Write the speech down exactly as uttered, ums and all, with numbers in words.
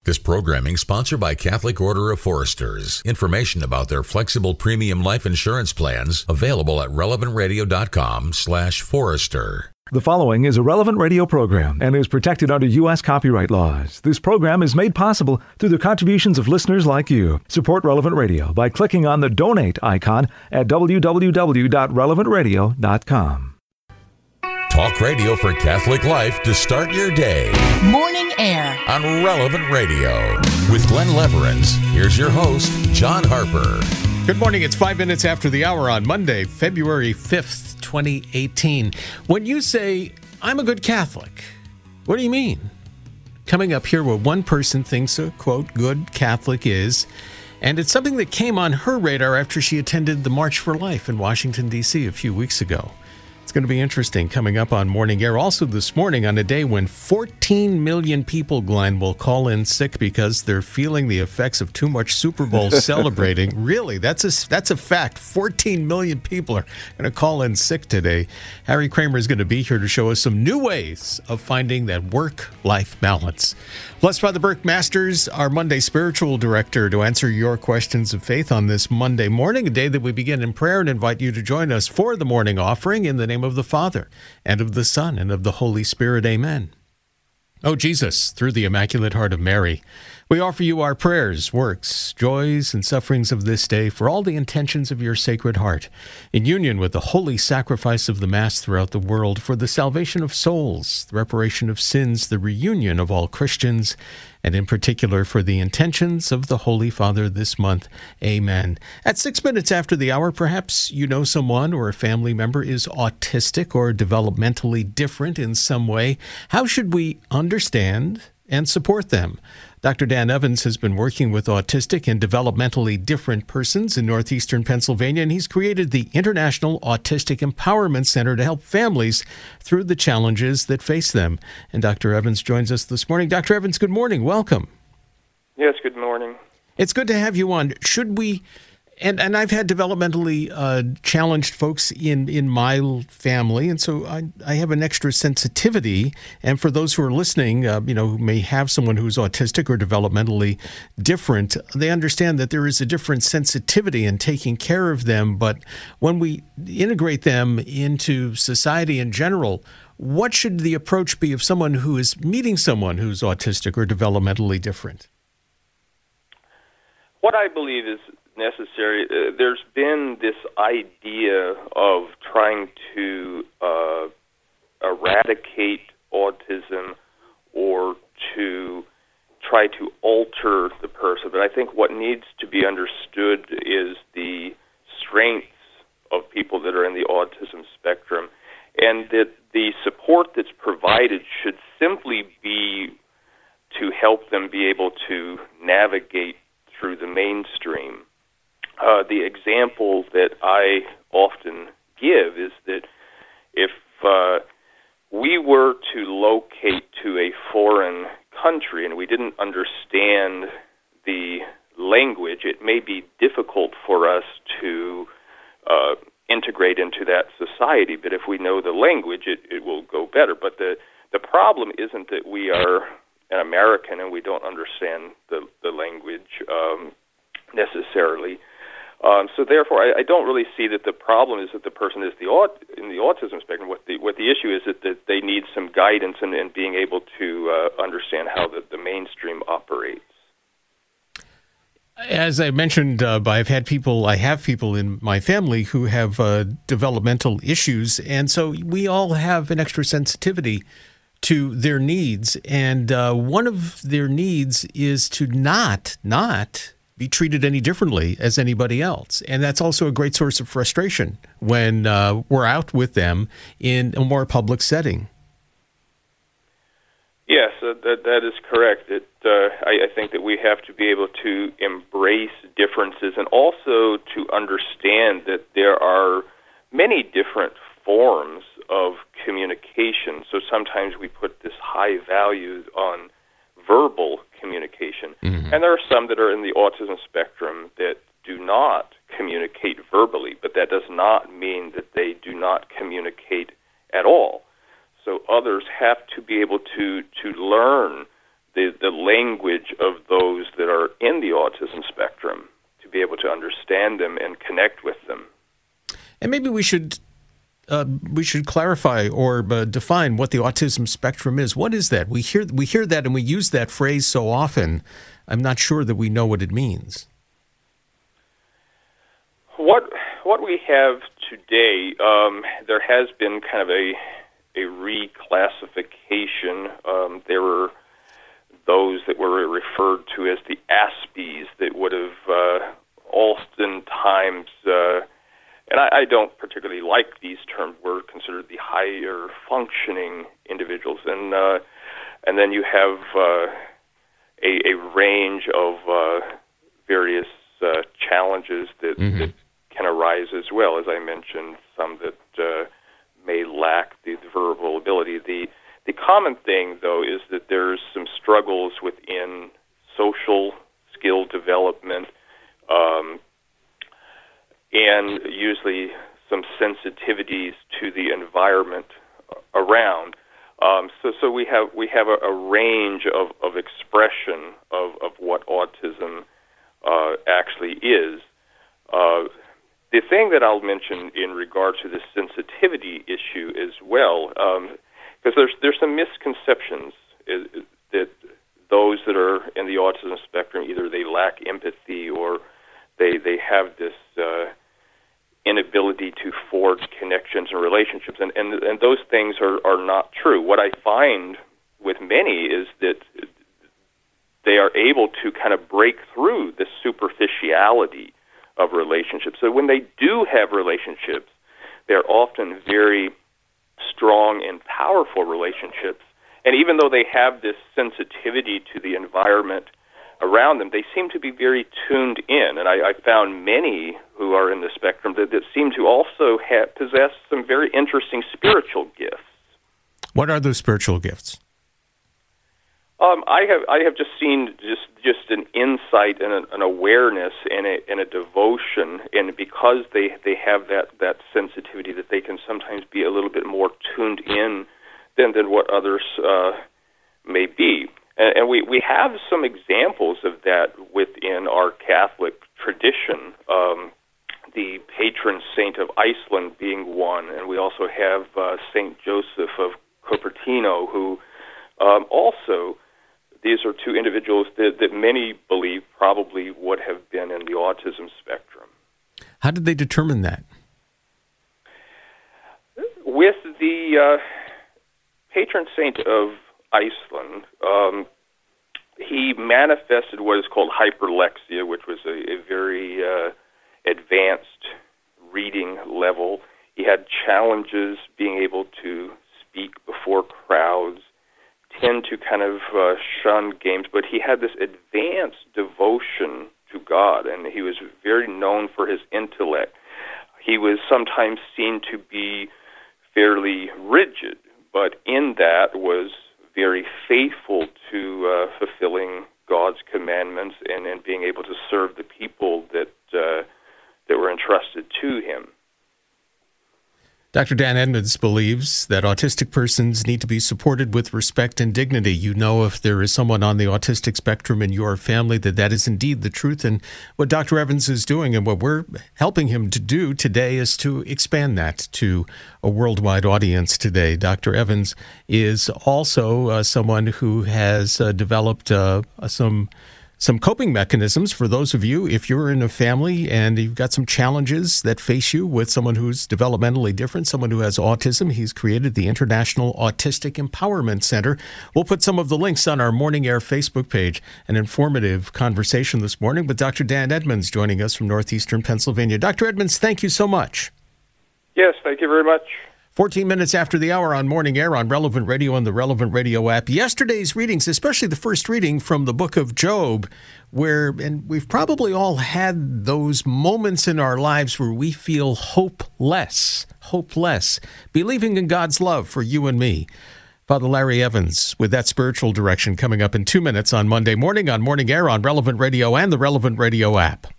This programming sponsored by Catholic Order of Foresters. Information about their flexible premium life insurance plans available at relevantradio.com slash forester. The following is a Relevant Radio program and is protected under U S copyright laws. This program is made possible through the contributions of listeners like you. Support Relevant Radio by clicking on the donate icon at w w w dot relevant radio dot com. Talk radio for Catholic life to start your day. Morning Air on Relevant Radio. With Glenn Leverins, here's your host, John Harper. Good morning. It's five minutes after the hour on Monday, February fifth, twenty eighteen. When you say, I'm a good Catholic, what do you mean? Coming up here, what one person thinks a, quote, good Catholic is, and it's something that came on her radar after she attended the March for Life in Washington, D C a few weeks ago. It's going to be interesting coming up on Morning Air. Also this morning on a day when fourteen million people, Glenn, will call in sick because they're feeling the effects of too much Super Bowl celebrating. Really, that's a, that's a fact. fourteen million people are going to call in sick today. Harry Kramer is going to be here to show us some new ways of finding that work-life balance. Plus, Father Burke Masters, our Monday spiritual director, to answer your questions of faith on this Monday morning, a day that we begin in prayer, and invite you to join us for the morning offering in the name of the Father, and of the Son, and of the Holy Spirit. Amen. Oh, Jesus, through the Immaculate Heart of Mary, we offer you our prayers, works, joys, and sufferings of this day for all the intentions of your Sacred Heart, in union with the holy sacrifice of the Mass throughout the world, for the salvation of souls, the reparation of sins, the reunion of all Christians, and in particular for the intentions of the Holy Father this month. Amen. At six minutes after the hour, perhaps you know someone or a family member is autistic or developmentally different in some way. How should we understand and support them? Doctor Dan Evans has been working with autistic and developmentally different persons in northeastern Pennsylvania, and he's created the International Autistic Empowerment Center to help families through the challenges that face them. And Doctor Evans joins us this morning. Doctor Evans, good morning. Welcome. Yes, good morning. It's good to have you on. Should we... And and I've had developmentally uh, challenged folks in, in my family, and so I, I have an extra sensitivity. And for those who are listening, uh, you know, who may have someone who's autistic or developmentally different, they understand that there is a different sensitivity in taking care of them. But when we integrate them into society in general, what should the approach be of someone who is meeting someone who's autistic or developmentally different? What I believe is necessary. Uh, there's been this idea of trying to uh, eradicate autism or to try to alter the person. But I think what needs to be understood is the strengths of people that are in the autism spectrum, and that the support that's provided should simply be to help them be able to navigate through the mainstream. Uh, the example that I often give is that if uh, we were to locate to a foreign country and we didn't understand the language, it may be difficult for us to uh, integrate into that society. But if we know the language, it, it will go better. But the, the problem isn't that we are an American and we don't understand the, the language um, necessarily. Um, so therefore, I, I don't really see that the problem is that the person is the aut- in the autism spectrum. What the what the issue is that, that they need some guidance and, and being able to uh, understand how the, the mainstream operates. As I mentioned, uh, I've had people, I have people in my family who have uh, developmental issues, and so we all have an extra sensitivity to their needs. And uh, one of their needs is to not not. be treated any differently as anybody else. And that's also a great source of frustration when uh, we're out with them in a more public setting. Yes, uh, that that is correct. It, uh, I, I think that we have to be able to embrace differences and also to understand that there are many different forms of communication. So sometimes we put this high value on verbal communication. Mm-hmm. And there are some that are in the autism spectrum that do not communicate verbally, but that does not mean that they do not communicate at all. So others have to be able to, to learn the, the language of those that are in the autism spectrum, to be able to understand them and connect with them. And maybe we should uh, we should clarify or uh, define what the autism spectrum is. What is that? We hear we hear that and we use that phrase so often. I'm not sure that we know what it means. What what we have today, um, there has been kind of a a reclassification. Um, there were those that were referred to as the Aspies that would have uh, oftentimes, uh, and I, I don't particularly like these terms, were considered the higher functioning individuals. And uh, and then you have uh, a, a range of uh, various uh, challenges that, mm-hmm. that can arise as well. As I mentioned, some that uh, may lack the verbal ability. The The common thing, though, is that there's some struggles within social skill development, um, and usually some sensitivities to the environment around. Um, so, so we have we have a, a range of, of expression of, of what autism uh, actually is. Uh, the thing that I'll mention in regard to the sensitivity issue as well. Um, Because there's there's some misconceptions is, is that those that are in the autism spectrum, either they lack empathy or they they have this uh, inability to forge connections and relationships, and, and and those things are, are not true. What I find with many is that they are able to kind of break through the superficiality of relationships. So when they do have relationships, they're often very strong and powerful relationships. And even though they have this sensitivity to the environment around them, they seem to be very tuned in. And I, I found many who are in the spectrum that, that seem to also have, possess some very interesting spiritual gifts. What are those spiritual gifts? Um, I have I have just seen just just an insight and an, an awareness and a, and a devotion, and because they, they have that, that sensitivity, that they can sometimes be a little bit more tuned in than than what others uh, may be. And, and we, we have some examples of that within our Catholic tradition. Um, the patron saint of Iceland being one, and we also have uh, Saint Joseph of Cupertino, who um, also. These are two individuals that, that many believe probably would have been in the autism spectrum. How did they determine that? With the uh, patron saint of Iceland, um, he manifested what is called hyperlexia, which was a, a very uh, advanced reading level. He had challenges being able to speak before crowds, tend to kind of uh, shun games, but he had this advanced devotion to God, and he was very known for his intellect. He was sometimes seen to be fairly rigid, but in that was very faithful to uh, fulfilling God's commandments and, and being able to serve the people that uh, that were entrusted to him. Doctor Dan Edmonds believes that autistic persons need to be supported with respect and dignity. You know, if there is someone on the autistic spectrum in your family, that that is indeed the truth. And what Doctor Evans is doing and what we're helping him to do today is to expand that to a worldwide audience today. Doctor Evans is also uh, someone who has uh, developed uh, some Some coping mechanisms for those of you, if you're in a family and you've got some challenges that face you with someone who's developmentally different, someone who has autism. He's created the International Autistic Empowerment Center. We'll put some of the links on our Morning Air Facebook page. An informative conversation this morning with Doctor Dan Edmonds joining us from northeastern Pennsylvania. Doctor Edmonds, thank you so much. Yes, thank you very much. fourteen minutes after the hour on Morning Air on Relevant Radio and the Relevant Radio app. Yesterday's readings, especially the first reading from the book of Job, where, and we've probably all had those moments in our lives where we feel hopeless, hopeless, believing in God's love for you and me. Father Larry Evans with that spiritual direction coming up in two minutes on Monday morning on Morning Air on Relevant Radio and the Relevant Radio app.